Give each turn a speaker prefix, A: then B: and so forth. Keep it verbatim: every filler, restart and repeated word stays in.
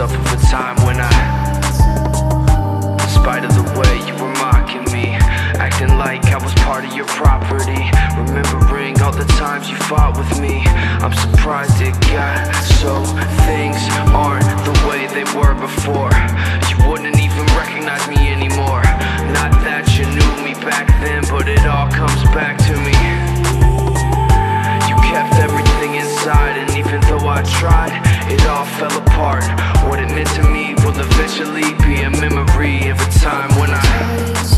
A: myself of a time when I, in spite of the way you were mocking me, acting like I was part of your property, remembering all the times you fought with me. I'm surprised it got so things aren't the way they were before. You wouldn't even recognize me anymore. Not that you knew me back then, but it all comes back to me. You kept everything inside, and even though I tried, it all fell apart. What it meant to me will eventually be a memory of a time when I